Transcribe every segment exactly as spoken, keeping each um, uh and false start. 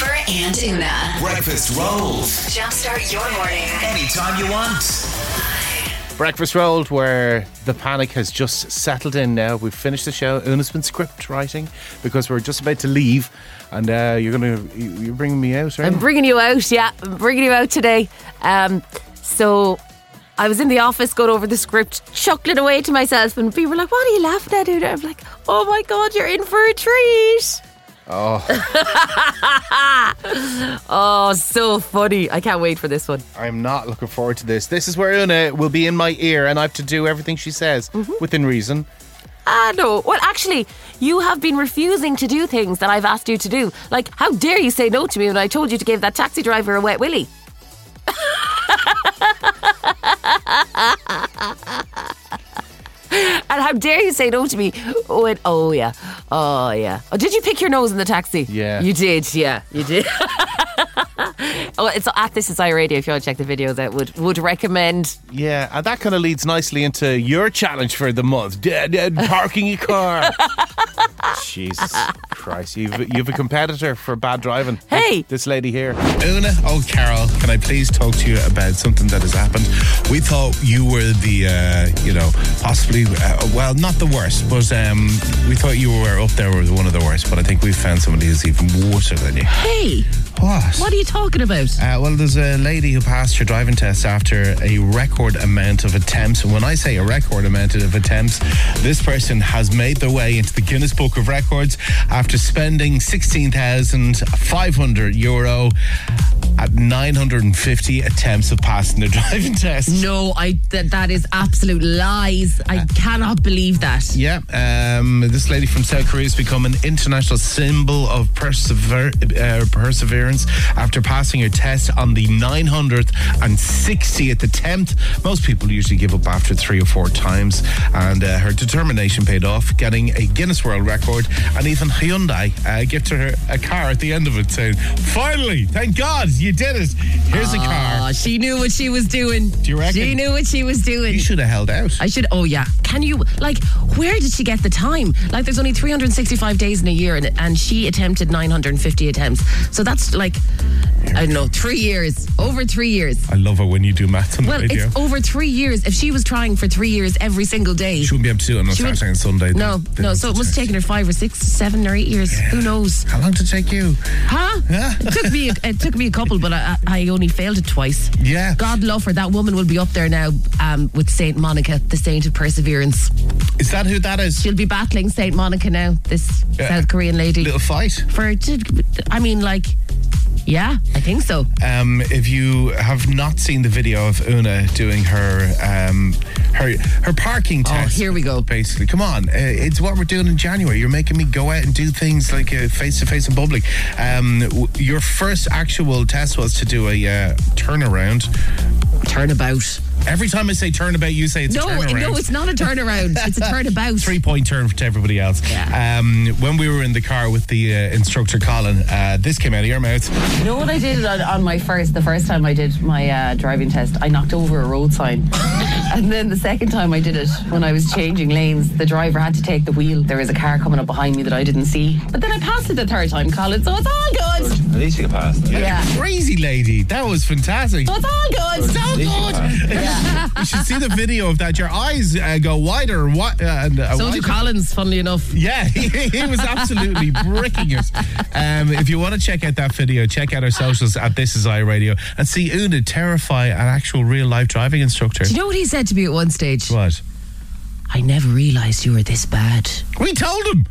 Cooper and Una. Breakfast Rolled. Jumpstart your morning. Anytime you want. Breakfast Rolled, where the panic has just settled in now. We've finished the show. Una's been script writing because we're just about to leave. And uh, you're going to, you're bringing me out, right? I'm bringing you out, yeah. I'm bringing you out today. Um, so I was in the office going over the script, chuckling away to myself, and people were like, what are you laughing at, Una? I'm like, oh my God, you're in for a treat. Oh. Oh, so funny. I can't wait for this one. I'm not looking forward to this. This is where Una will be in my ear and I have to do everything she says, mm-hmm. within reason. Ah, no. Well, actually, you have been refusing to do things that I've asked you to do. Like, how dare you say no to me when I told you to give that taxi driver a wet willy? And how dare you say no to me when, oh yeah, oh yeah. Oh, did you pick your nose in the taxi? Yeah. You did, yeah, you did. Oh, it's at This Is iRadio if you want to check the video. That would would recommend. Yeah, and that kind of leads nicely into your challenge for the month. Dead, dead parking your car. Jesus Christ, you've, you've a competitor for bad driving. Hey! This lady here. Una, oh Carol, can I please talk to you about something that has happened? We thought you were the, uh, you know, possibly, uh, well, not the worst, but um, we thought you were up there with one of the worst, but I think we've found somebody who's even worse than you. Hey! What? What are you talking about? Uh, well, there's a lady who passed her driving test after a record amount of attempts. And when I say a record amount of attempts, this person has made their way into the Guinness Book of Records after spending sixteen thousand five hundred euro at nine hundred fifty attempts of passing their driving test. No, I th- that is absolute lies. I uh, cannot believe that. Yeah, um, this lady from South Korea has become an international symbol of persever- uh, perseverance after passing her test on the nine hundred sixtieth attempt. Most people usually give up after three or four times, and uh, her determination paid off, getting a Guinness World Record, and even Hyundai uh, gifted her a car at the end of it, saying, finally, thank God, you did it. Here's oh, a car. She knew what she was doing. Do you reckon? She knew what she was doing. You should have held out. I should, oh yeah. Can you, like, where did she get the time? Like, there's only three hundred sixty-five days in a year, and, and she attempted nine hundred fifty attempts. So that's like, I don't know, three years. Over three years. I love it when you do maths on well, the radio. Well, it's over three years. If she was trying for three years every single day. She wouldn't be able to do it on a Saturday and Sunday. No, they, no. So it must have taken her five or six, seven or eight years. Yeah. Who knows? How long did it take you? Huh? Yeah. It took me. It took me a couple, but I, I only failed it twice. Yeah. God love her. That woman will be up there now um, with Saint Monica, the saint of perseverance. Is that who that is? She'll be battling Saint Monica now. This yeah. South Korean lady. Little fight for. I mean, like. Yeah, I think so. Um, if you have not seen the video of Una doing her um, her her parking test, oh, here we go. Basically, come on, uh, it's what we're doing in January. You're making me go out and do things like face to face in public. Um, w- your first actual test was to do a uh, turnaround. Turnabout. Every time I say turnabout, you say it's no, a turnaround. No, it's not a turnaround. It's a turnabout. Three point turn to everybody else. Yeah. Um, when we were in the car with the uh, instructor Colin, uh, this came out of your mouth. You know what I did on, on my first, the first time I did my uh, driving test? I knocked over a road sign. And then the second time I did it, when I was changing lanes, the driver had to take the wheel. There was a car coming up behind me that I didn't see. But then I passed it the third time, Colin, so it's all good. At least you passed. Yeah. yeah. Crazy lady. That was fantastic. So it's all good. It's all good. Yeah. You should see the video of that. Your eyes uh, go wider. Wi- uh, and, uh, so wider. do Colin's, funnily enough. Yeah, he, he was absolutely bricking it. Um, if you want to check out that video, check out our socials at This Is iRadio and see Una terrify an actual real life driving instructor. Do you know what he said to me at one stage? What? I never realised you were this bad. We told him.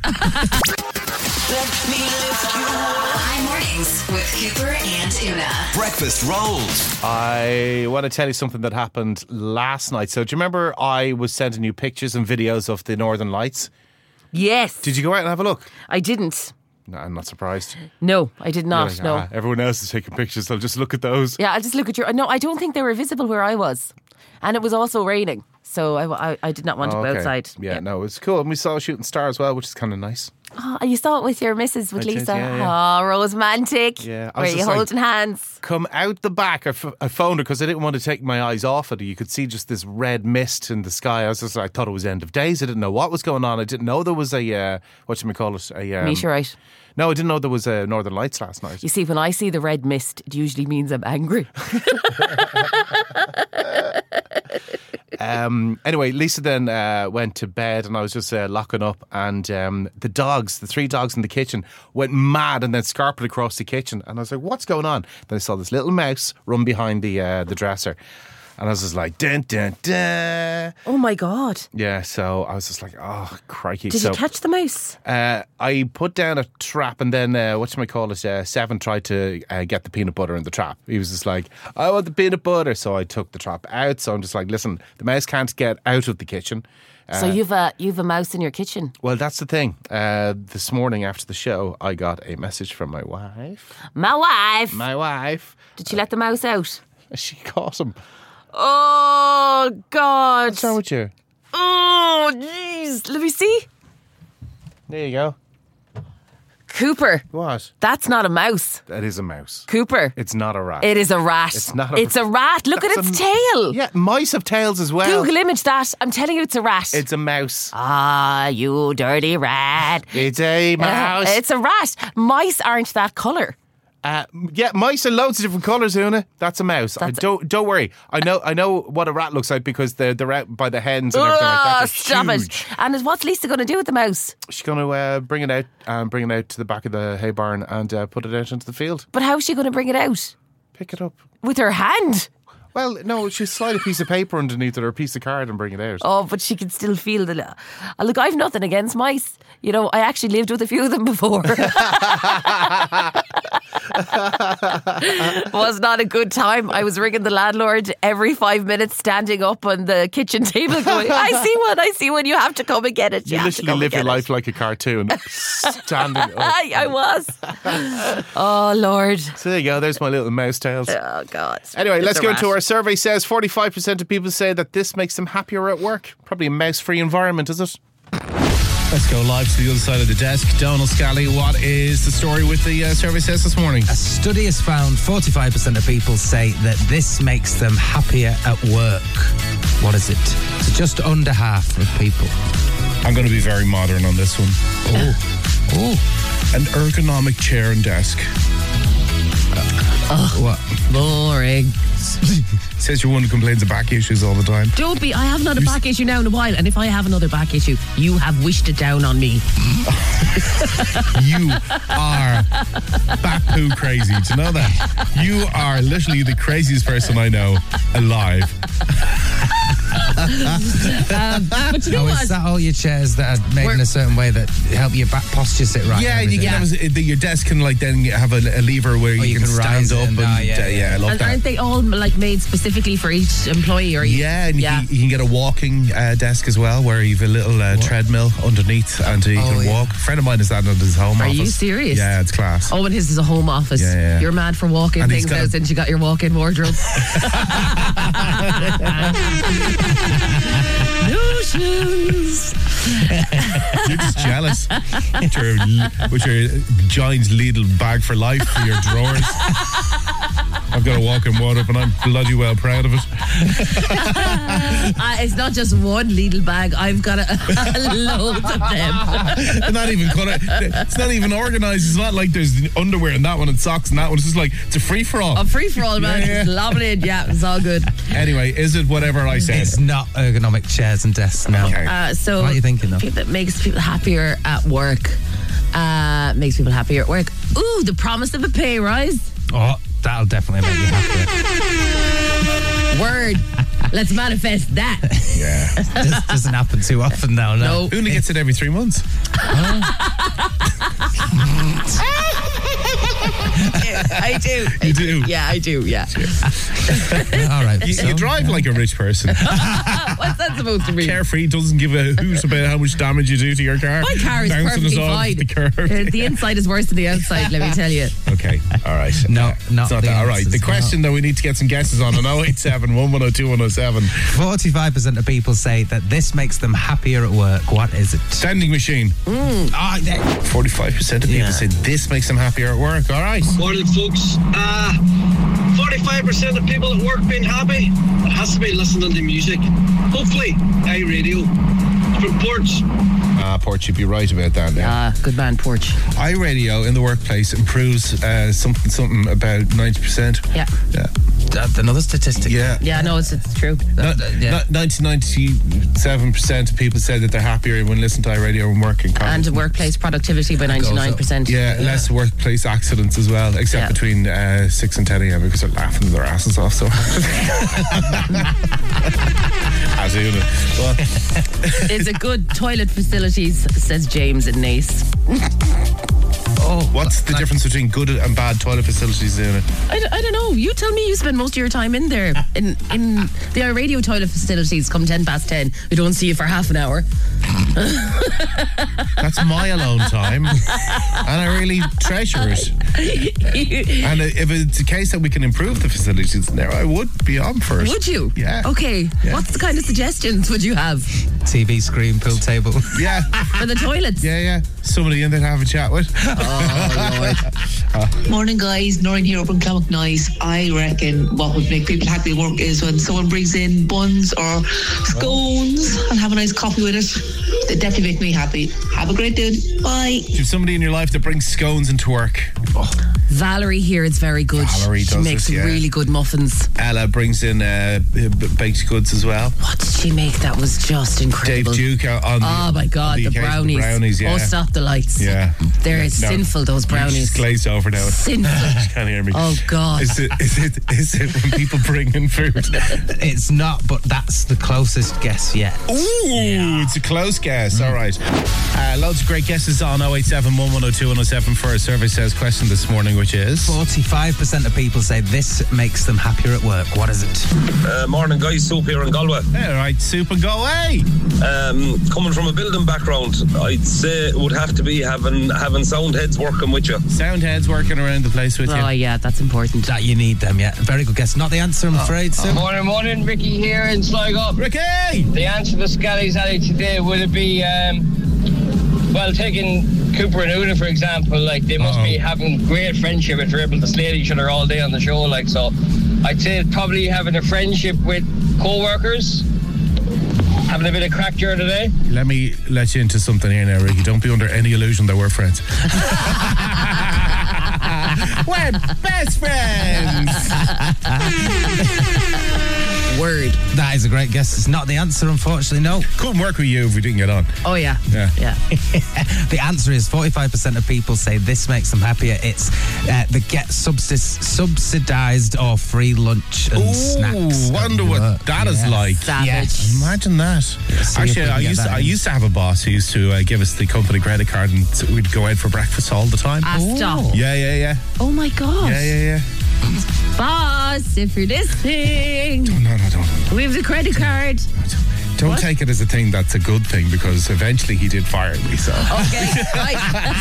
Let me lift you up. High mornings with Cooper and Una. Breakfast Rolled. I want to tell you something that happened last night. So do you remember I was sending you pictures and videos of the Northern Lights? Yes. Did you go out and have a look? I didn't. No, I'm not surprised. No, I did not. Like, no. Ah, everyone else is taking pictures. I'll just look at those. Yeah, I'll just look at your... No, I don't think they were visible where I was. And it was also raining. so I, I, I did not want Oh, to go okay. outside. Yeah, no, it was cool. And we saw a shooting star as well, which is kind of nice. Oh, you saw it with your missus, with I did, Lisa. yeah, yeah. Oh, romantic. Yeah, I Were was you just like- holding hands? Come out the back. I, f- I phoned her because I didn't want to take my eyes off it. You could see just this red mist in the sky. I was just, I thought it was end of days. I didn't know what was going on. I didn't know there was a, uh, what should we call it? A um, Meteorite. No, I didn't know there was a Northern Lights last night. You see, when I see the red mist, it usually means I'm angry. Um, anyway, Lisa then uh, went to bed and I was just uh, locking up, and um, the dogs, the three dogs in the kitchen, went mad and then scarpered across the kitchen. And I was like, what's going on? Then I saw this little mouse run behind the uh, the dresser. And I was just like, dun, dun, dun. Oh my God. Yeah, so I was just like, oh, crikey. Did so, you catch the mouse? Uh, I put down a trap, and then, uh, whatchamacallit, uh, Seven tried to uh, get the peanut butter in the trap. He was just like, I want the peanut butter. So I took the trap out. So I'm just like, listen, the mouse can't get out of the kitchen. Uh, So you've a you've a mouse in your kitchen. well, that's the thing. Uh, this morning after the show, I got a message from my wife. My wife. My wife. Did she let the mouse out? She caught him. Oh God. What's wrong with you? Oh jeez. Let me see. There you go. Cooper. What? That's not a mouse. That is a mouse. Cooper. It's not a rat. It is a rat. It's not a- It's a rat. Look at That's its a- tail. Yeah, mice have tails as well. Google image that. I'm telling you, it's a rat. It's a mouse. ah, you dirty rat. It's a mouse. Uh, it's a rat. Mice aren't that colour. Uh, yeah, mice are loads of different colours, Una. That's a mouse. I That's- don't don't worry. I know I know what a rat looks like because they're they're out by the hens and everything like that. Oh, They're stop huge. it. And what's Lisa going to do with the mouse? She's going to uh, bring it out and bring it out to the back of the hay barn and uh, put it out into the field. But how's she going to bring it out? Pick it up. With her hand? Well, no, she'll slide a piece of paper underneath it or a piece of card and bring it out. Oh, but she can still feel the... Uh, look, I've nothing against mice. You know, I actually lived with a few of them before. Was not a good time. I was ringing the landlord every five minutes, standing up on the kitchen table going, I see one, I see one, you have to come and get it. You, You have to literally come live and your get life like a cartoon, standing up. I, I was. Oh, Lord. So there you go. There's my little mouse tails. Oh, God. Anyway, It's let's a go rat. into our survey. Says forty-five percent of people say that this makes them happier at work. Probably a mouse-free environment, is it? Let's go live to the other side of the desk. Donald Scally, what is the story with the uh, survey says this morning? A study has found forty-five percent of people say that this makes them happier at work. What is it? So just under half of people. I'm going to be very modern on this one. Oh. Oh. An ergonomic chair and desk. What? Boring. Says you're one who complains of back issues all the time. Don't be. I haven't had a back issue now in a while, and if I have another back issue, you have wished it down on me. You are back poo crazy. Do you know that? You are literally the craziest person I know alive. Um, but you know Oh, what? is that all your chairs that are made in a certain way that help your back posture sit right? Yeah, and you can everything? have a, your desk can like then have a, a lever where you, you can, can stand rise it up and- and ah, uh, yeah, yeah, yeah. I love And that. aren't they all like made specifically for each employee? Or Yeah, and you, Yeah. Can, you can get a walking uh, desk as well where you have a little uh, treadmill underneath and uh, you Oh, can yeah. walk. A friend of mine has that at his home Are office. you serious? Yeah, it's class. Oh, and his is a home office. Yeah, yeah. You're mad for walk-in And he's things got now a- since you got your walk-in wardrobe. Notions. You're just jealous with your, with your giant Lidl bag for life for your drawers. I've got a walk-in wardrobe and I'm bloody well proud of it. Uh, it's not just one Lidl bag. I've got a, a load of them. They're not even colour. It's not even organised. It's not like there's underwear in that one and socks in that one. It's just like it's a free for all. A free for all, man. Yeah, yeah. Just lob it in. Yeah, it's all good. Anyway, is it whatever I said? It's not ergonomic chairs and desks now. Okay. Uh, so, What are you thinking, though? That makes people happier at work. Uh, makes people happier at work. Ooh, the promise of a pay rise. Oh, that'll definitely make you happier. Word. Let's manifest that. Yeah. This doesn't happen too often now, no. No. Una gets it every three months. I do. I You do. do? Yeah, I do. Yeah. All right. You, so, you drive like a rich person. What's that supposed to mean? Carefree, doesn't give a hoot about how much damage you do to your car. My car is Bouncing us perfectly off fine. the curb. Uh, the inside is worse than the outside, let me tell you. Okay, all right. No, Uh, not it's not the that. All right. The answers, question that we need to get some guesses on on oh eight seven, one one oh two, one oh seven. forty-five percent of people say that this makes them happier at work. What is it? Vending machine. Ah, there- forty-five percent of people Yeah. say this makes them happier at work. All right. Morning, folks. Uh, forty-five percent of people at work being happy. It has to be listening to music. Hopefully, iRadio. From Ports. Ah, Porch, you'd be right about that now. Ah, good man, Porch. iRadio in the workplace improves uh, something something about ninety percent. Yeah. Yeah. That's another statistic. Yeah. Yeah, no, it's, it's true. Uh, yeah. ninety, ninety-seven percent of people say that they're happier when listening to iRadio and working. And workplace productivity by ninety-nine percent. Yeah, less workplace accidents as well, except Yeah. between uh, six and ten a.m. because they're laughing their asses off. So, as you know. Well, Is it good toilet facilities, says James in Nace. Oh, what's the difference between good and bad toilet facilities in it? I, d- I don't know. You tell me. You spend most of your time in there. In in the radio toilet facilities come ten past ten. We don't see you for half an hour. That's my alone time, and I really treasure it. And if it's a case that we can improve the facilities in there, I would be on for it. Would you? Yeah. Okay. Yeah. What's the kind of suggestions would you have T V screen, pool table. Yeah, for the toilets? yeah, yeah. Somebody in there to have a chat with. Morning, guys. Noreen here up in Clonmacnoise. I reckon what would make people happy at work is when someone brings in buns or scones and have a nice coffee with it. They definitely make me happy. Have a great day. Bye. There's somebody in your life that brings scones into work. Valerie here is very good. Valerie she does makes it, yeah. really good muffins. Ella brings in uh, b- baked goods as well. What did she make? That was just Dave incredible. Duke on the, Oh my God, on the, occasion, brownies. brownies, yeah. Oh, stop the lights. Yeah. They're No. sinful, those She's brownies. glazed over now. Sinful. She can't hear me. Oh, God. Is it, is it, is it when people bring in food? It's not, but that's the closest guess yet. Ooh, it's a close guess. All right. Uh, loads of great guesses on oh eight seven, one one oh two, one oh seven for our survey says question this morning, which is forty-five percent of people say this makes them happier at work. What is it? Uh, morning, guys. Soup here in Galway. all right, soup and go away. Um, coming from a building background, I'd say it would have to be having having sound heads working with you. Sound heads working around the place with Oh, you. yeah, that's important. That you need them, yeah. Very good guess. Not the answer, I'm afraid, Sue. Morning, morning, Ricky here in Sligo. Ricky! The answer to Scally's Alley today would it be, um, well, taking Cooper and Una, for example, like they must Oh. be having great friendship if they're able to slate each other all day on the show, like so. I'd say probably having a friendship with co-workers, having a bit of crack during the day. Let me let you into something here now, Ricky. Don't be under any illusion that we're friends. We're best friends. Word. That is a great guess. It's not the answer, unfortunately, no. Couldn't work with you if we didn't get on. Oh, yeah. Yeah. Yeah. The answer is forty-five percent of people say this makes them happier. It's uh, the get subsis- subsidised or free lunch and Ooh, snacks. at wonder what work. that is Yeah. like. Savage. Yes. Imagine that. see if Actually, we can I get used to, that I in. used to have a boss who used to uh, give us the company credit card, and so we'd go out for breakfast all the time. Ah, stop. Yeah, yeah, yeah, Oh, my God. yeah, yeah, yeah. Boss, if you're listening, No, no, don't, we have the credit card. don't What? take it as a thing that's a good thing, because eventually he did fire me. So Okay, right.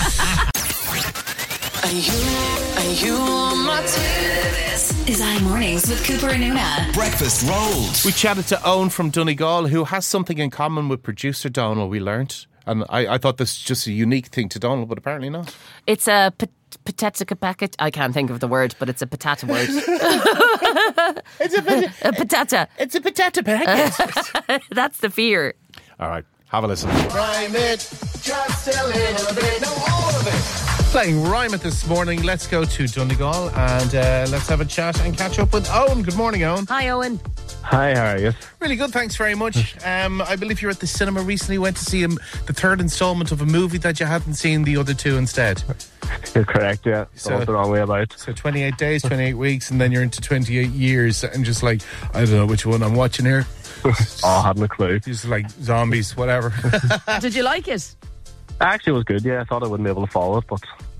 Are you, are you on my team? This is iMornings with Cooper and Una. Breakfast rolls. We chatted to Owen from Donegal, who has something in common with producer Donald, we learnt. And I, I thought this was just a unique thing to Donald, but apparently not. It's a pot- potato packet. I can't think of the word, but it's a patata word. It's a, pota- A patata. it's a potato packet. That's the fear. All right, have a listen. Rhyme it, just a little bit, no all of it. Playing Rhyme It this morning. Let's go to Donegal and uh, let's have a chat and catch up with Owen. Good morning, Owen. Hi, Owen. Hi, how are you? Really good, thanks very much. Um, I believe you were at the cinema recently. Went to see um, the third instalment of a movie that you hadn't seen the other two instead. You're correct, yeah. So- So, the wrong way about. So twenty-eight days, twenty-eight weeks, and then you're into twenty-eight years, and just like, I don't know which one I'm watching here. Oh, I hadn't a clue. Just like zombies, whatever. Did you like it? Actually, it was good, yeah. I thought I wouldn't be able to follow it, but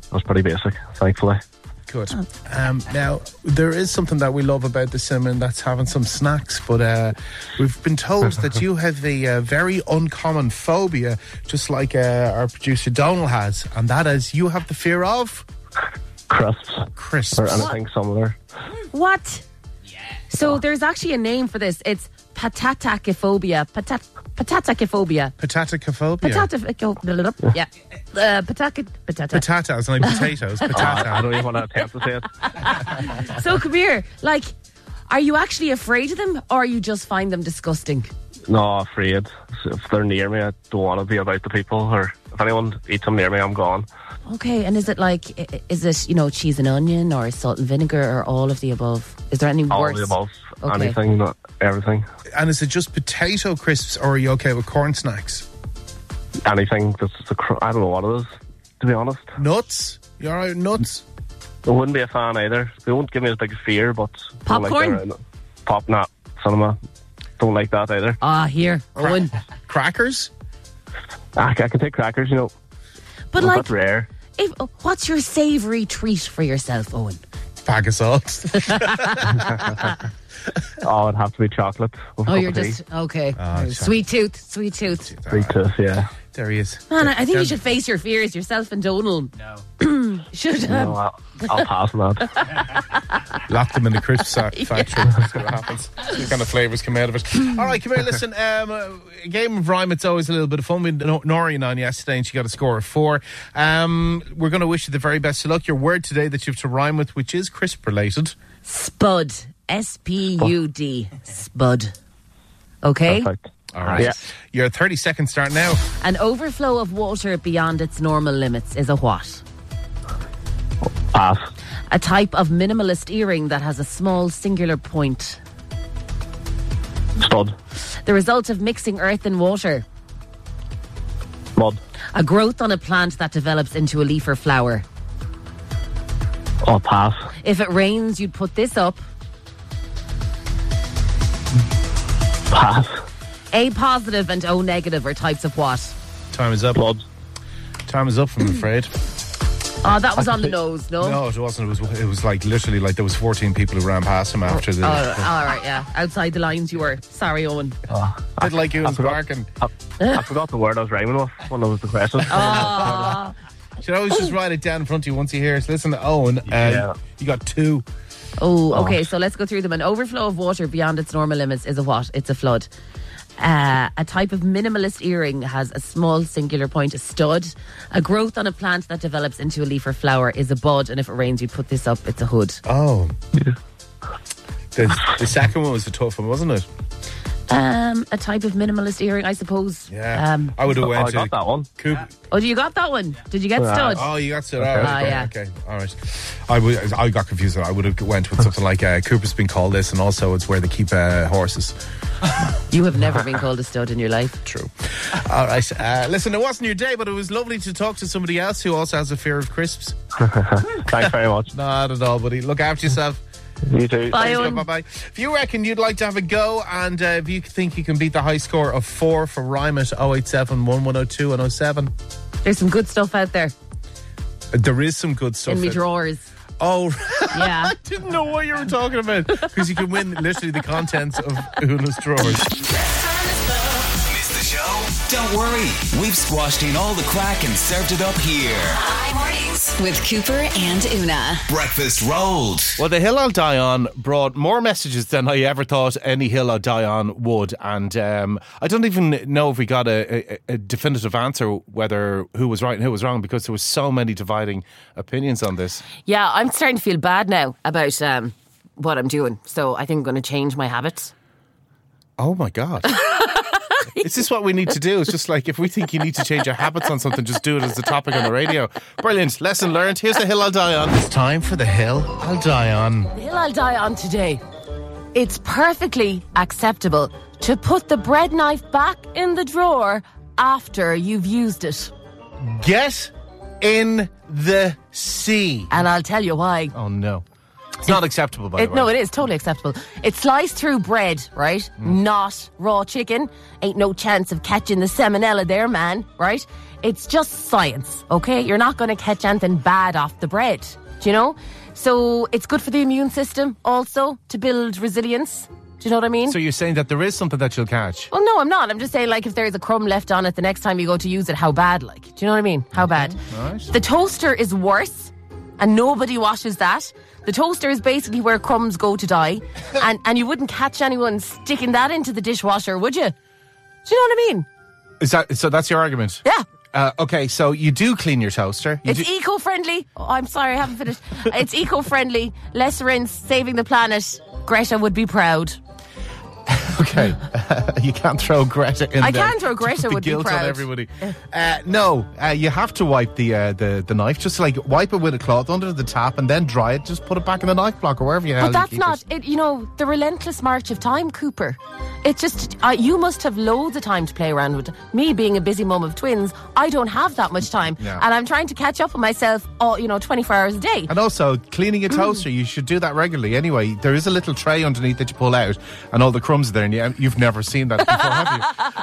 was pretty basic, thankfully. Good. Um, now, there is something that we love about the sim, and that's having some snacks. But uh, we've been told that you have a uh, very uncommon phobia, just like uh, our producer Donald has, and that is you have the fear of Crisps. Crisps. Or anything similar. What? So there's actually a name for this. It's patatacophobia. Patat patatacophobia. Patatacophobia. Patatacophobia. Yeah. Uh, patata. Patata. Patatas, like potatoes. Patata. I don't even want to attempt to say it. So come here. Like, are you actually afraid of them, or you just find them disgusting? No, afraid. If they're near me, I don't want to be about the people. Or if anyone eats them near me, I'm gone. Okay, and is it like, i- is it, you know, cheese and onion or salt and vinegar or all of the above? Is there any All worse? of the above. Okay. Anything, not everything. And is it just potato crisps, or are you okay with corn snacks? Anything that's a cr- I don't know what it is, to be honest. Nuts? You alright with nuts? I wouldn't be a fan either. They won't give me as big a fear, but don't Popcorn? Like their, uh, pop, not cinema. Don't like that either. Ah, here, Owen. Crackers? I, I can take crackers, you know. But Well, like, that's rare. if, what's your savoury treat for yourself, Owen? Bag of salt. Oh, it'd have to be chocolate. with a Oh, cup you're of tea. just, okay. Oh, sweet tooth, sweet tooth. Sweet tooth, yeah. There he is. Man, I I think you Down- should face your fears, yourself and Donald. No. should um, No, I'll, I'll pass on that. Lock them in the crisp sa- factory. See what happens. See what kind of flavours come out of it. All right, come here. Listen, um, a game of rhyme, it's always a little bit of fun. We had Nor- Noreen on yesterday, and she got a score of four. Um, we're going to wish you the very best of luck. Your word today that you have to rhyme with, which is crisp related. Spud. S P U D. Spud. Okay? Perfect. All right. Yeah. Your thirty seconds start now. An overflow of water beyond its normal limits is a what? Pass. A type of minimalist earring that has a small singular point. Stud. The result of mixing earth and water. Mud. A growth on a plant that develops into a leaf or flower. Oh, pass. If it rains, you'd put this up. Pass. A positive and O negative are types of what? Time is up. Blood. Time is up, I'm afraid. Oh, that was on the nose, no? No, it wasn't. It was. It was like literally like there was fourteen people who ran past him after the. Oh, all right, yeah. Outside the lines you were. Sorry, Owen. Oh, I did like you was forgot- barking. I, I forgot the word I was rhyming with when I was the question. Oh, You should always just write it down in front of you once you hear it. Listen to Owen. Uh, Yeah. You got two. oh, okay, so let's go through them. An overflow of water beyond its normal limits is a what? It's a flood. Uh, a type of minimalist earring has a small singular point, a stud. A growth on a plant that develops into a leaf or flower is a bud, and if it rains, you put this up, it's a hood. Oh. The, the second one was the tough one, wasn't it? Um, a type of minimalist earring, I suppose. Yeah. Um, I would have Oh, went I to got that one. Coop. oh, you got that one? Did you get Yeah. stud? Oh, you got to. All Okay. right. Ah, yeah. Okay. All right. I, would, I got confused. I would have went with something like uh, Cooper's been called this, and also it's where they keep uh, horses. You have never been called a stud in your life. True. All right. Uh, listen, it wasn't your day, but it was lovely to talk to somebody else who also has a fear of crisps. Thanks very much. Not at all, buddy. Look after yourself. You too. Bye, Thanks, Owen. bye bye. If you reckon you'd like to have a go, and uh, if you think you can beat the high score of four for Rhyme at oh eight seven, one one oh two, and oh seven, There's some good stuff out there there is some good stuff. in me out- drawers. Oh, Yeah. I didn't know what you were talking about, because you can win literally the contents of Una's drawers. Missed the show? Don't worry. We've squashed in all the crack and served it up here. Hi Mornings with Cooper and Una. Breakfast rolled. Well, the Hill I'll Die On brought more messages than I ever thought any Hill I'll Die On would, and um, I don't even know if we got a, a, a definitive answer whether who was right and who was wrong, because there was so many dividing opinions on this. Yeah, I'm starting to feel bad now about um, what I'm doing. So I think I'm going to change my habits. Oh my God. Is this what we need to do? It's just like, if we think you need to change your habits on something, just do it as a topic on the radio. Brilliant. Lesson learned. Here's the Hill I'll Die On. It's time for the Hill I'll Die On. The hill I'll die on today. It's perfectly acceptable to put the bread knife back in the drawer after you've used it. Get in the sea. And I'll tell you why. Oh no. It's not acceptable, by It, the way. no, it is totally acceptable. It's sliced through bread, right? Mm. Not raw chicken. Ain't no chance of catching the salmonella there, man, right? It's just science, okay? You're not going to catch anything bad off the bread, do you know? So it's good for the immune system also to build resilience. Do you know what I mean? So you're saying that there is something that you'll catch? Well, no, I'm not. I'm just saying, like, if there's a crumb left on it the next time you go to use it, how bad, like? Do you know what I mean? How bad? Right. The toaster is worse, and nobody washes that. The toaster is basically where crumbs go to die, and, and you wouldn't catch anyone sticking that into the dishwasher, would you? Do you know what I mean? Is that so? That's your argument? Yeah. Uh, okay, so you do clean your toaster. You It's do- eco-friendly. Oh, I'm sorry, I haven't finished. It's eco-friendly. Less rinse, saving the planet. Greta would be proud. Okay, you can't throw Greta in I there. can throw to Greta put the would be guilt proud. on everybody. Uh, no, uh, you have to wipe the, uh, the the knife. Just like wipe it with a cloth under the tap and then dry it. Just put it back in the knife block or wherever you. But that's not it. You know, the relentless march of time, Cooper. It's just uh, you must have loads of time to play around with. Me being a busy mum of twins, I don't have that much time, Yeah. and I'm trying to catch up on myself. All you know, twenty-four hours a day. And also, cleaning a toaster, you should do that regularly. Anyway, there is a little tray underneath that you pull out, and all the crumbs are there, and you, you've never seen that before, have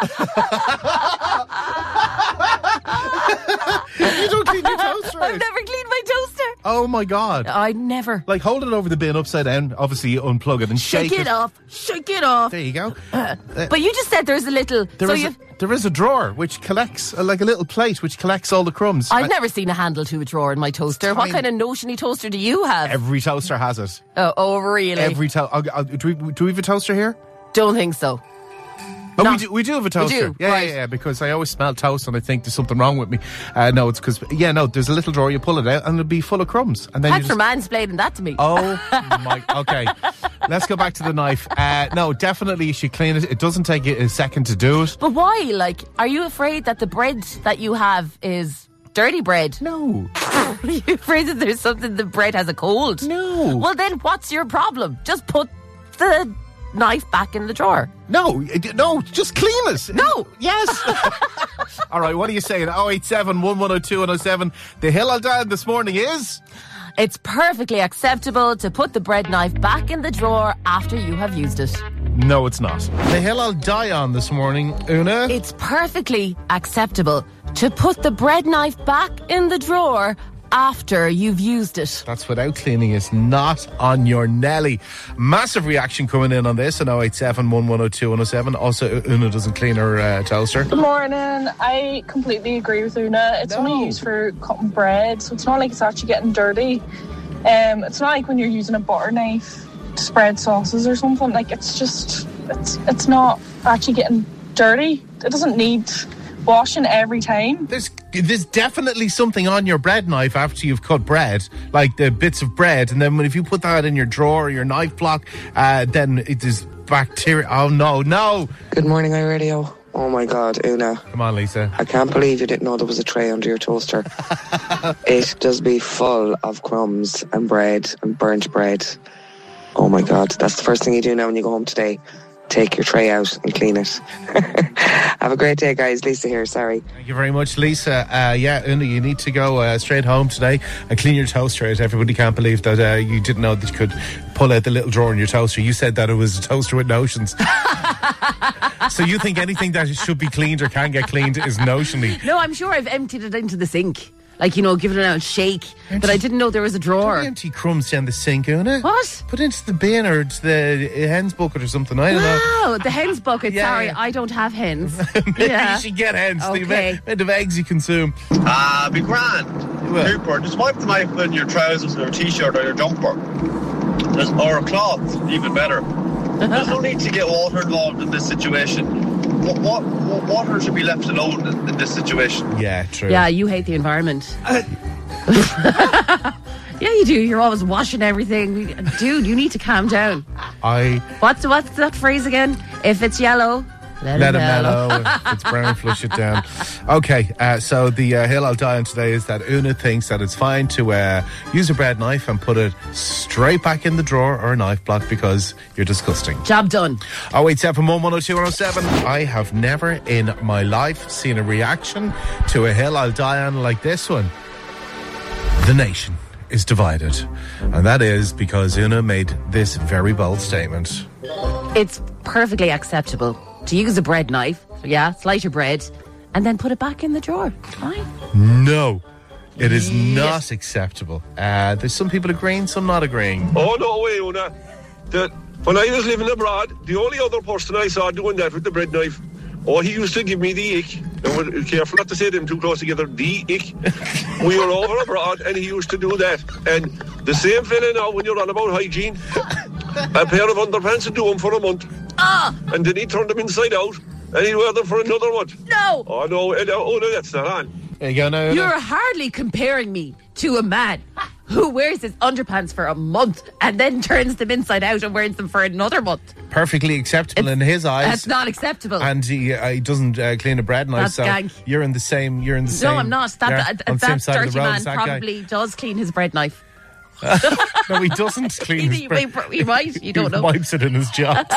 you? You don't clean your toaster I've out. never cleaned my toaster. Oh my God. I never. Like, hold it over the bin upside down. Obviously, you unplug it and shake, Shake it off. Shake it off. There you go. But you just said there's a little. There so is you. a, there is a drawer which collects, uh, like a little plate which collects all the crumbs. I've I- never seen a handle to a drawer in my toaster. What tiny. kind of notiony toaster do you have? Every toaster has it. oh, oh, really? Every to- uh, uh, do, we, do we have a toaster here? Don't think so. Oh, No. we do. We do have a toaster. do, yeah, right. yeah, yeah. Because I always smell toast and I think there's something wrong with me. Uh, no, it's because yeah, no. There's a little drawer. You pull it out and it'll be full of crumbs. And then you Thanks for just, mansplaining that to me. oh my. Okay, let's go back to the knife. Uh, no, definitely you should clean it. It doesn't take you a second to do it. But why? Like, are you afraid that the bread that you have is dirty bread? No. Are you afraid that there's something the bread has a cold? No. Well, then what's your problem? Just put the knife back in the drawer. No, it- no, just clean it. No. Yes. All right, what are you saying? oh eight seven, one one oh two, one oh seven. The hill I'll die on this morning is... It's perfectly acceptable to put the bread knife back in the drawer after you have used it. No, it's not. The hill I'll die on this morning, Una. It's perfectly acceptable to put the bread knife back in the drawer after you've used it. That's without cleaning. It's not on your Nelly. Massive reaction coming in on this on oh eight seven, one one oh two, one oh seven. Also, Una doesn't clean her uh, toaster. Good morning. I completely agree with Una. It's No. only used for cutting bread, so it's not like it's actually getting dirty. Um, it's not like when you're using a butter knife to spread sauces or something. Like, it's just, it's it's not actually getting dirty. It doesn't need washing every time. There's there's definitely something on your bread knife after you've cut bread, like the bits of bread, and then when if you put that in your drawer or your knife block, uh, then it is bacteria. Oh no, no! Good morning, iRadio. Oh my God, Una. Come on, Lisa. I can't believe you didn't know there was a tray under your toaster. It does be full of crumbs and bread and burnt bread. Oh my God, that's the first thing you do now when you go home today. Take your tray out and clean it. Have a great day, guys. Lisa here, sorry. Thank you very much, Lisa. Uh, yeah, Una, you need to go uh, straight home today and clean your toaster out. Everybody can't believe that uh, you didn't know that you could pull out the little drawer in your toaster. You said that it was a toaster with notions. So you think anything that should be cleaned or can get cleaned is notionally. No, I'm sure I've emptied it into the sink. Like, you know, given it a shake. But I didn't know there was a drawer. Don't empty crumbs down the sink, Una. What? Put it into the bin or to the hen's bucket or something. I don't know. Wow, the hens bucket. Yeah, Sorry, yeah. I don't have hens. Maybe Yeah. you should get hens. The Okay. amount of eggs you consume. Ah, be grand. Well. Cooper, just wipe the knife in your trousers or your t-shirt or your jumper. There's, or a cloth, even better. There's no need to get water involved in this situation. What, what, what water should be left alone in, in this situation? Yeah, true. Yeah, you hate the environment. Yeah, you do. You're always washing everything. Dude, you need to calm down. I What's what's that phrase again? If it's yellow, let, let it it mellow. mellow. If it's brown, flush it down. Okay, uh, so the uh, hill I'll die on today is that Una thinks that it's fine to uh, use a bread knife and put it straight back in the drawer or a knife block because you're disgusting. Job done. oh eight seven, one one oh two, one oh seven. I have never in my life seen a reaction to a hill I'll die on like this one. The Nation. is divided. And that is because Una made this very bold statement. It's perfectly acceptable to use a bread knife, yeah, slice your bread, and then put it back in the drawer. Fine. No, it is not acceptable. Uh, there's some people agreeing, some not agreeing. Oh, no way, Una. The, when I was living abroad, the only other person I saw doing that with the bread knife, oh, he used to give me the ick. Now, we're careful not to say them too close together. The ick. We were over abroad and he used to do that. And the same fella now, when you're on about hygiene, a pair of underpants would do them for a month. Ah! And then he turned them inside out and he'd wear them for another month. No! Oh, no. Oh, no, that's not on. There you go now. You're hardly comparing me to a man who wears his underpants for a month and then turns them inside out and wears them for another month. Perfectly acceptable in his eyes. That's not acceptable. And he, uh, he doesn't uh, clean a bread knife, That's so gank. you're in the same. You're in the No, same. I'm not. That, yeah, that, on the same that side of dirty the road man as that guy. probably does clean his bread knife. No, he doesn't clean his He, bread. he, he might. You don't He know. wipes it in his jaw.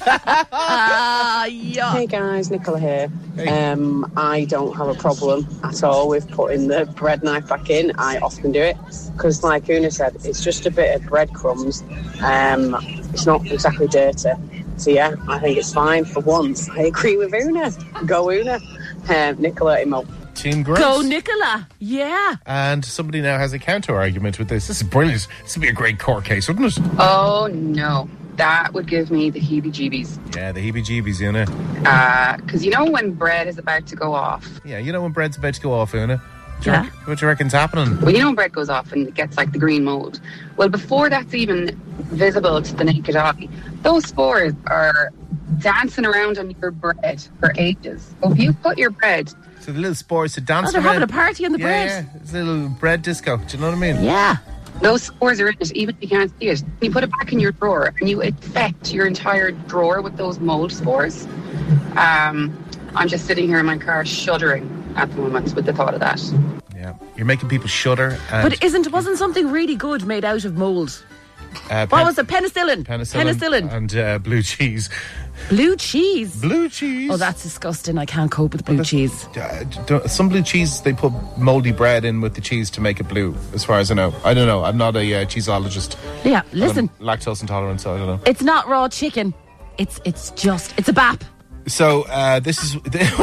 Ah, yeah. Hey guys, Nicola here. Um, I don't have a problem at all with putting the bread knife back in. I often do it because, like Una said, it's just a bit of breadcrumbs. Um, it's not exactly dirty. So yeah, I think it's fine for once. I agree with Una. Go Una. Um, Nicola Imo. Team Grace. Go Nicola. Yeah. And somebody now has a counter argument with this. This is brilliant. This would be a great court case, wouldn't it? Oh, no. That would give me the heebie-jeebies. Yeah, the heebie-jeebies, Una. Because uh, you know when bread is about to go off? Yeah, you know when bread's about to go off, Una. Do you Yeah. reckon- what do you reckon's happening? Well, you know when bread goes off and it gets like the green mold. Well, before that's even visible to the naked eye, those spores are dancing around on your bread for ages. So if you put your bread... So the little spores are dancing Oh, they're around. having a party on the yeah, bread. Yeah, it's a little bread disco. Do you know what I mean? Yeah. Those spores are in it, even if you can't see it. You put it back in your drawer and you infect your entire drawer with those mold spores. Um, I'm just sitting here in my car shuddering at the moment with the thought of that. Yeah, you're making people shudder. And But isn't wasn't something really good made out of mold? uh, What pen- was it? Penicillin. Penicillin, Penicillin. and uh, blue cheese. Blue cheese. Blue cheese. Oh, that's disgusting. I can't cope with blue cheese. Uh, don't- some blue cheese, they put mouldy bread in with the cheese to make it blue, as far as I know. I don't know. I'm not a uh, cheeseologist. Yeah, listen. I'm lactose intolerant, so I don't know. It's not raw chicken. It's it's just it's a bap. So uh, this is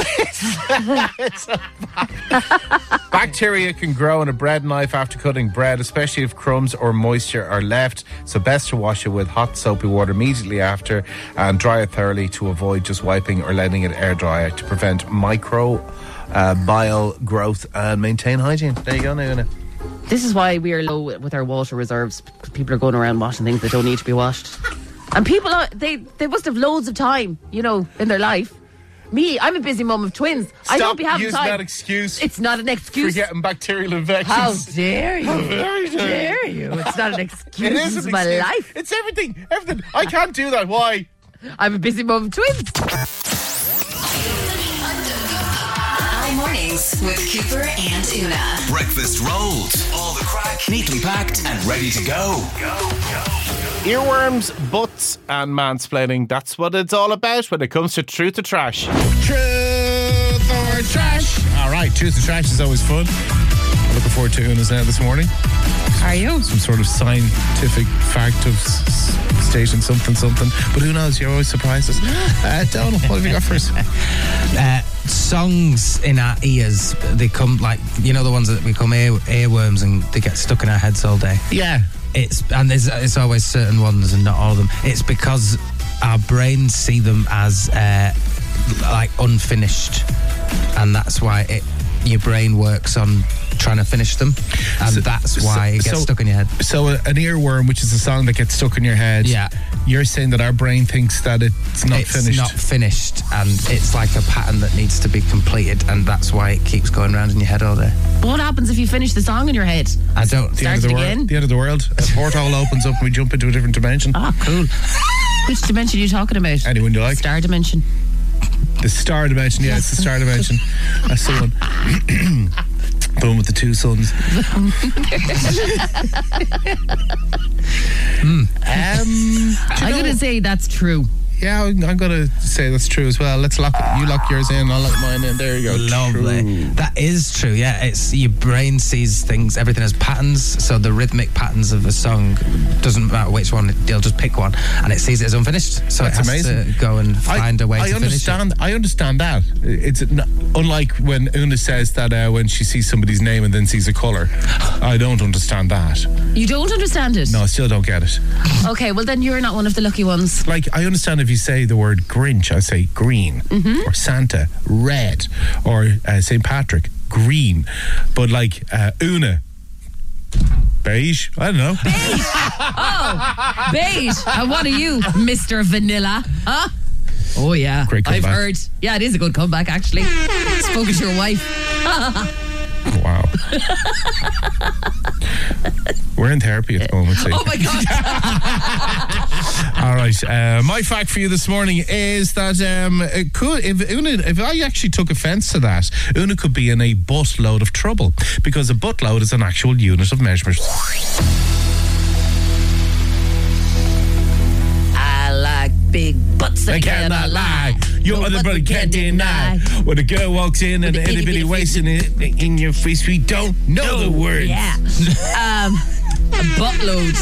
it's a bacteria can grow in a bread knife after cutting bread, especially if crumbs or moisture are left. So best to wash it with hot soapy water immediately after and dry it thoroughly to avoid just wiping or letting it air dry to prevent micro uh, bile growth and maintain hygiene. There you go, Naina. This is why we are low with our water reserves. Because people are going around washing things that don't need to be washed. And people, are, they they must have loads of time, you know, in their life. Me, I'm a busy mum of twins. I don't be having using time. that excuse. It's not an excuse. For getting bacterial infections. How dare you? How very How dare you? It's not an excuse. It is This is an my excuse. life. It's everything. Everything. I can't do that. Why? I'm a busy mum of twins. High mornings with Cooper and Una. Breakfast rolls. All the crack, neatly packed and ready to go. Go, go. Earworms, butts, and mansplaining. That's what it's all about when it comes to truth or trash. Truth or trash. All right, truth or trash is always fun. I'm looking forward to Una's now this morning. Are you? Some sort of scientific fact of s- s- station something something. But who knows? You're always surprised us. Uh, Donald, what have you got for us? Uh, songs in our ears, they come like, you know, the ones that become ear, earworms and they get stuck in our heads all day. Yeah. It's and there's it's always certain ones and not all of them. It's because our brains see them as uh, like unfinished, and that's why it your brain works on trying to finish them, and So- that's why so- it gets so- stuck in your head. So uh, an earworm, which is a song that gets stuck in your head. Yeah. You're saying that our brain thinks that it's not it's finished. not finished, and it's like a pattern that needs to be completed, and that's why it keeps going around in your head all day. What happens if you finish the song in your head? I don't. the Start end of it the again? world. The end of the world. A porthole opens up and we jump into a different dimension. Ah, cool. Which dimension are you talking about? Anyone you like. Star dimension. The star dimension, yeah, it's the star dimension. That's the one. The one with the two suns. Mm. Um, I'm going to say that's true. Yeah, I'm, I'm going to say that's true as well. Let's lock it. You lock yours in, I'll lock mine in. There you go. Lovely. True. That That is true, yeah. It's your brain sees things, everything as patterns. So the rhythmic patterns of a song, doesn't matter which one, it'll just pick one, and it sees it as unfinished. So That's it has amazing. to go and find I, a way I to understand. finish it. I understand that. It's n- unlike when Una says that uh, when she sees somebody's name and then sees a colour. I don't understand that. You don't understand it? No, I still don't get it. Okay, well then you're not one of the lucky ones. Like, I understand if you say the word Grinch, I say green, Mhm. or Santa, red, or uh, Saint Patrick, green. But like uh, Una, beige. I don't know. Beige. Oh, beige. And what are you, Mister Vanilla? Huh? Oh yeah, Great I've comeback. heard. Yeah, it is a good comeback actually. Spoken to your wife. Wow. We're in therapy at the moment. See. Oh my god. All right. Uh, my fact for you this morning is that um, it could, if Una, if I actually took offence to that, Una could be in a buttload of trouble, because a buttload is an actual unit of measurement. I like big butts. I cannot lie. Your other brother can't deny. When a girl walks in and With an the itty bitty itty-bitty waist in, it, in your face, we don't know the words. Yeah. um, a buttload.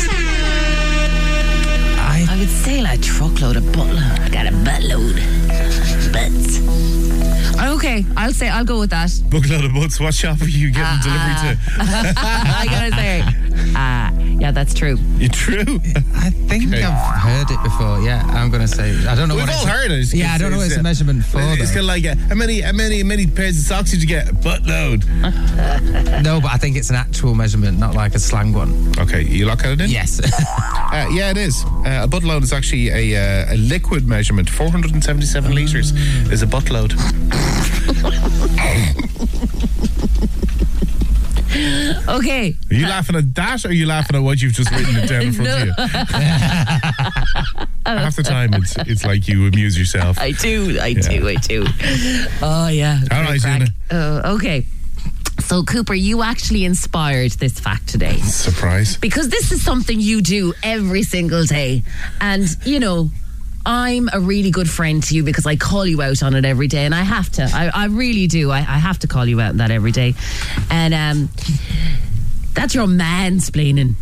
I, I would say like truckload, a buttload. I got a buttload. Butts. Okay, I'll say I'll go with that. Bookload of butts. What shop are you getting Uh, delivery to? I gotta say, ah, yeah, that's true. You true? I think Okay. I've heard it before. Yeah, I'm going to say. I don't know We've what all it's, heard it. Yeah, I don't know what it's a uh, measurement for. It's though. kind of like uh, how many, how many, how many pairs of socks did you get? Buttload. No, but I think it's an actual measurement, not like a slang one. Okay, you lock it in? Yes. Uh, yeah, it is. Uh, a buttload is actually a, uh, a liquid measurement. four hundred seventy-seven litres is a buttload. Okay. Are you laughing at that, or are you laughing at what you've just written it down in front of you? Half the time, it's it's like you amuse yourself. I do, I Yeah. do, I do. Oh yeah. All right, Crack. Una. Uh, okay. So Cooper, you actually inspired this fact today. Surprise. Because this is something you do every single day. And, you know, I'm a really good friend to you because I call you out on it every day, and I have to. I, I really do. I, I have to call you out on that every day. And um, that's your mansplaining.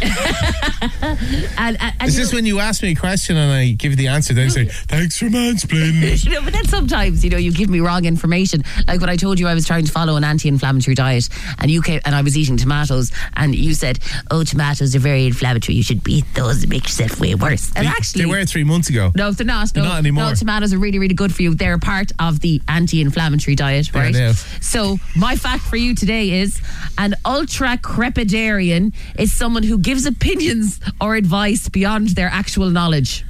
and, and, and Is you this know, when you ask me a question and I give you the answer, then you say, thanks for mansplaining? you know, but then sometimes, you know, you give me wrong information. Like when I told you I was trying to follow an anti-inflammatory diet, and you came and I was eating tomatoes, and you said, "Oh, tomatoes are very inflammatory. You should eat those. It makes yourself way worse." And They- actually, They were three months ago. no, they're not. No, Not anymore. No, tomatoes are really, really good for you. They're part of the anti-inflammatory diet, right? Yeah, they are. So my fact for you today is an ultra-crepidarian is someone who gives opinions or advice beyond their actual knowledge.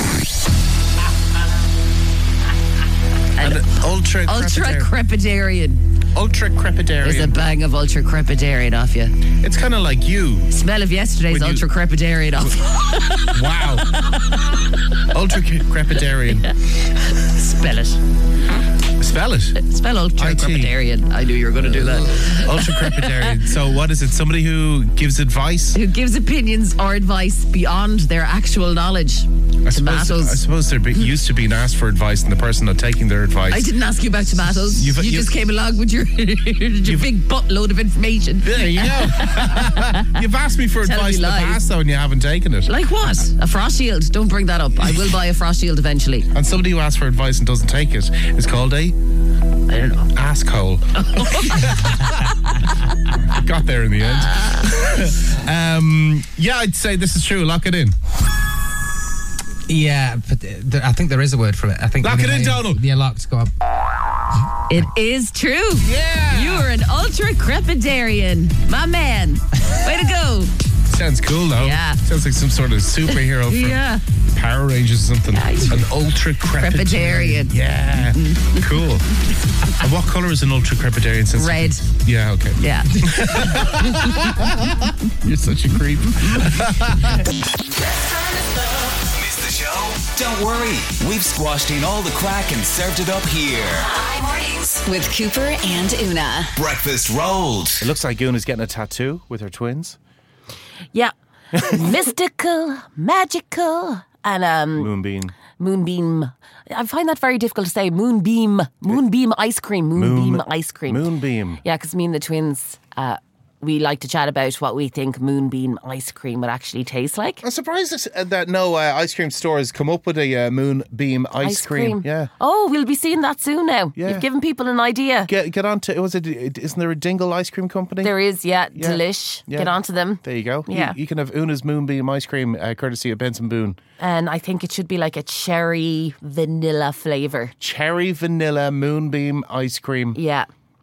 And ultra Ultra-crepidarian. Ultra There's a crepidarian. bang of ultra-crepidarian off you. It's kind of like you. Smell of yesterday's When you- ultra-crepidarian off you. Wow. Ultra crepidarian. Spell it. Spell it. Spell ultra-crepidarian. I knew you were going to do that. Ultra crepidarian. So what is it? Somebody who gives advice? Who gives opinions or advice beyond their actual knowledge. I suppose, Tomatoes. I suppose they're be, used to being asked for advice, and the person not taking their advice. I didn't ask you about tomatoes. You've- you you've- just came along with your, your big buttload of information. There you go. You've asked me for Telling advice me in the lies. past, though, and you haven't taken it. Like what? A frost shield. Don't bring that up. I will buy a frost shield eventually. And somebody who asks for advice and doesn't take it is called a I don't know. asshole. Got there in the end. um, yeah, I'd say this is true. Lock it in. Yeah, but th- I think there is a word for it. I think Lock it in, Donald. Yeah, locked. Go on. It is true. Yeah. You are an ultra-crepidarian. My man. Way to go. Sounds cool, though. Yeah. Sounds like some sort of superhero from Yeah. Power Rangers or something. An ultra crepidarian. Crepidarian. Yeah. Cool. And what colour is an ultra crepidarian? Since Red. Yeah, okay. Yeah. You're such a creep. Missed the show? Don't worry. We've squashed in all the crack and served it up here. Hi Mornings with Cooper and Una. Breakfast rolled. It looks like Una's getting a tattoo with her twins. Yeah. Mystical, magical, and um, Moonbeam. Moonbeam. I find that very difficult to say. Moonbeam. Moonbeam ice cream. Moonbeam Moon- ice cream. Moonbeam. Yeah, because me and the twins, uh, we like to chat about what we think Moonbeam ice cream would actually taste like. I'm surprised this, uh, that no uh, ice cream stores come up with a uh, Moonbeam ice, Ice cream. Yeah. Oh, we'll be seeing that soon now. Yeah. You've given people an idea. Get get on to, was it, isn't there a Dingle ice cream company? There is, yeah, Yeah. Delish. Yeah. Get onto them. There you go. Yeah. You, you can have Una's Moonbeam ice cream uh, courtesy of Benson Boone. And I think it should be like a cherry vanilla flavour. Cherry vanilla Moonbeam ice cream. Yeah.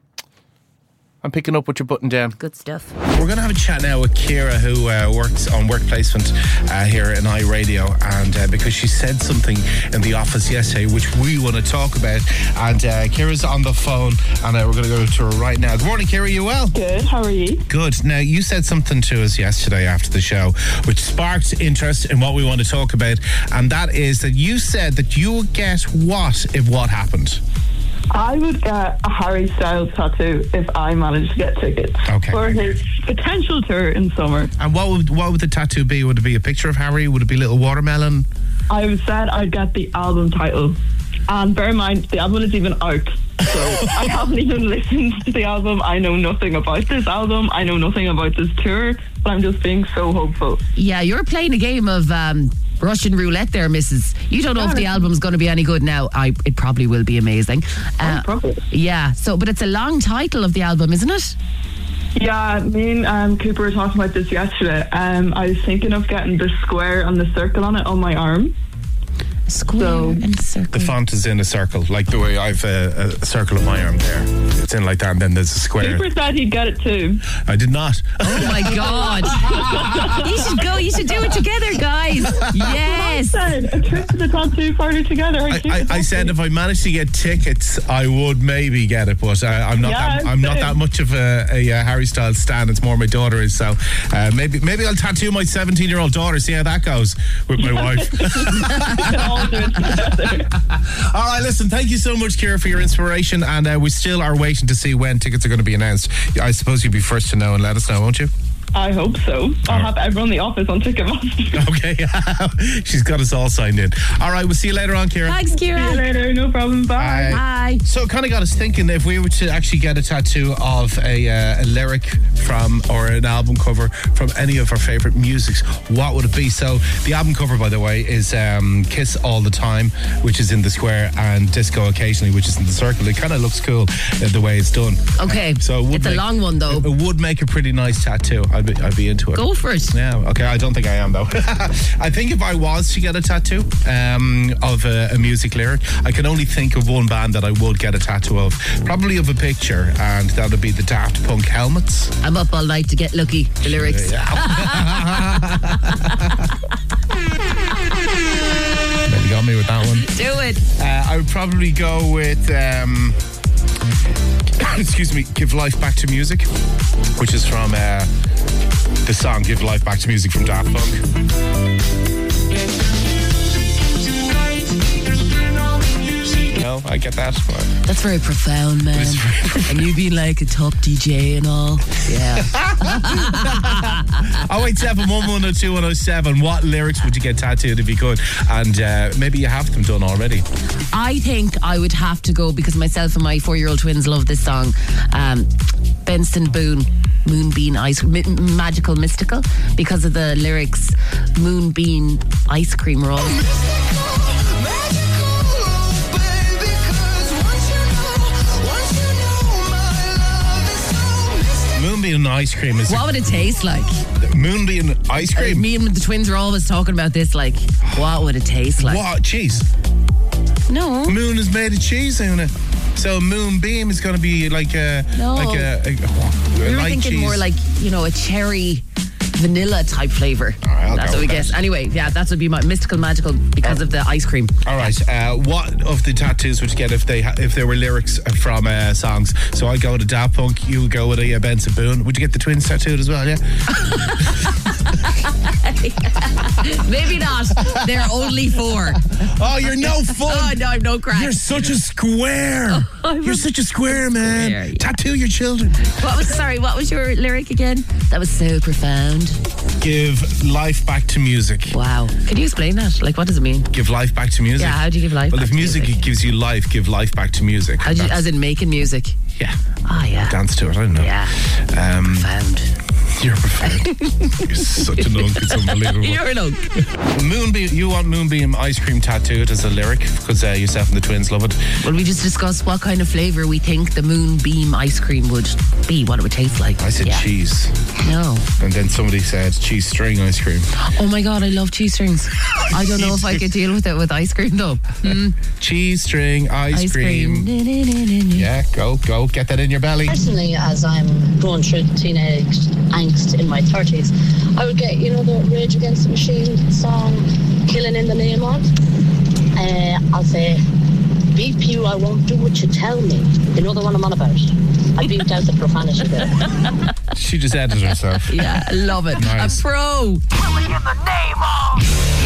I'm picking up what you're putting down. Good stuff. We're going to have a chat now with Kira, who uh, works on work placement uh, here in iRadio, and uh, because she said something in the office yesterday which we want to talk about, and uh, Kira's on the phone, and uh, we're going to go to her right now. Good morning, Kira. You well? Good. How are you? Good. Now, you said something to us yesterday after the show which sparked interest in what we want to talk about, and that is that you said that you would get what if what happened? I would get a Harry Styles tattoo if I managed to get tickets Okay. for his potential tour in summer. And what would what would the tattoo be? Would it be a picture of Harry? Would it be a little watermelon? I was said I'd get the album title. And bear in mind, the album is even out. So I haven't even listened to the album. I know nothing about this album. I know nothing about this tour. But I'm just being so hopeful. Yeah, you're playing a game of um, Russian roulette there, Missus You don't know Yeah, if the it's- album's going to be any good now. I It probably will be amazing. Uh, probably. Yeah, so, but it's a long title of the album, isn't it? Yeah, me and um, Cooper were talking about this yesterday. Um, I was thinking of getting the square and the circle on it on my arm. Square So- and circle. The font is in a circle, like the way I've uh, a circle of my arm there. It's in like that, and then there's a square. Cooper said he'd get it too. I did not. Oh my God. You should go. You should do it together, guys. Yes. I said a trip to the tattoo party together. I, I, I said if I managed to get tickets, I would maybe get it, but uh, I'm not. Yeah, that, I'm not same. that much of a, a, uh Harry Styles stan. It's more my daughter is. So uh, maybe maybe I'll tattoo my seventeen-year-old daughter. See how that goes with my wife. All right, listen. Thank you so much, Kira, for your inspiration, and uh, we still are waiting to see when tickets are going to be announced. I suppose you'll be first to know and let us know, won't you? I hope so. I'll have everyone in the office on Ticketmaster. Okay. She's got us all signed in. All right, we'll see you later on, Kira. Thanks, Kira. See you later. No problem. Bye. Bye. So it kind of got us thinking, if we were to actually get a tattoo of a, uh, a lyric from, or an album cover from any of our favourite musics, what would it be? So the album cover, by the way, is um, Kiss All the Time, which is in the square, and Disco Occasionally, which is in the circle. It kind of looks cool uh, the way it's done. Okay. So it would It's a make- long one, though. It would make a pretty nice tattoo. I'd be, I'd be into it. Go for it. Yeah, okay, I don't think I am though. I think if I was to get a tattoo um, of a, a music lyric, I can only think of one band that I would get a tattoo of. Probably of a picture, and that would be the Daft Punk Helmets. I'm up all night to get lucky. The lyrics. Yeah. You got me with that one. Do it. Uh, I would probably go with, um, excuse me, Give Life Back to Music, which is from uh, the song Give Life Back to Music from Daft Punk. No, I get that. But That's very profound, man. And you being like a top D J and all. Yeah. oh eight seven one one oh two one oh seven. What lyrics would you get tattooed if you could? And uh, maybe you have them done already. I think I would have to go, because myself and my four-year-old twins love this song. Um, Benson Boone, Moonbeam Ice, M- Magical Mystical, because of the lyrics, Moonbeam Ice Cream Roll. Moonbeam ice cream is. What would it taste like? Moonbeam ice cream. Uh, me and the twins are always talking about this. Like, what would it taste like? What? Cheese? No. Moon is made of cheese, isn't it? So Moonbeam is going to be like a No. like a, a, a We were light thinking cheese. more like, you know, a cherry vanilla type flavour. I'll That's go what we with guess. that. Anyway, yeah, that would be my mystical magical because of the ice cream. All right. Uh, what of the tattoos would you get if they ha- if there were lyrics from uh, songs? So I go with a Daft Punk. You go with a uh, Benson Boone. Would you get the twins tattooed as well? Yeah. Maybe not. They're only four. Oh, you're no fun. Oh, no, I'm no crack. You're such a square. Oh, you're such a square, man. Square, yeah. Tattoo your children. What was, sorry, what was your lyric again? That was so profound. Give life back to music. Wow. Can you explain that? Like, what does it mean? Give life back to music? Yeah, how do you give life well, back if to music, music? gives you life, give life back to music. How do you, as in making music? Yeah. Ah, yeah. Dance to it, I don't know. Yeah. Um, profound. You're profound. You're such an unk. It's unbelievable. You're an unk. Moonbeam, you want Moonbeam ice cream tattooed as a lyric because uh, yourself and the twins love it. Well, we just discussed what kind of flavour we think the Moonbeam ice cream would be, what it would taste like. I said yeah. cheese. No. And then somebody said cheese string ice cream. Oh my God, I love cheese strings. I don't know if I could deal with it with ice cream though. Mm. Cheese string ice, Ice cream. cream. Yeah, go, go. Get that in your belly. Personally, as I'm going through teenage angst in my thirties, I would get, you know, the Rage Against the Machine song, Killing in the Name of. Uh, I'll say, beep you, I won't do what you tell me. You know the one I'm on about. I beeped out the profanity there. She just edited herself. Yeah, I love it. Nice. A pro. Killing in the name of.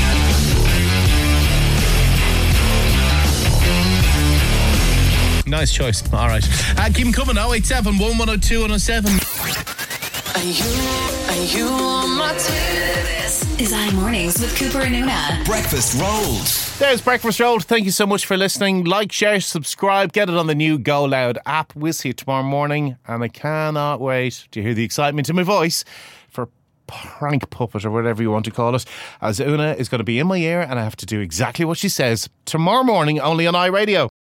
Nice choice. All right. Uh, keep them coming. oh eight seven, one one oh two, one oh seven. Are you, are you on my team? This is I Mornings with Cooper and Una. Breakfast Rolled. There's Breakfast Rolled. Thank you so much for listening. Like, share, subscribe. Get it on the new Go Loud app. We'll see you tomorrow morning. And I cannot wait to hear the excitement in my voice for Prank Puppet or whatever you want to call it, as Una is going to be in my ear and I have to do exactly what she says tomorrow morning only on iRadio.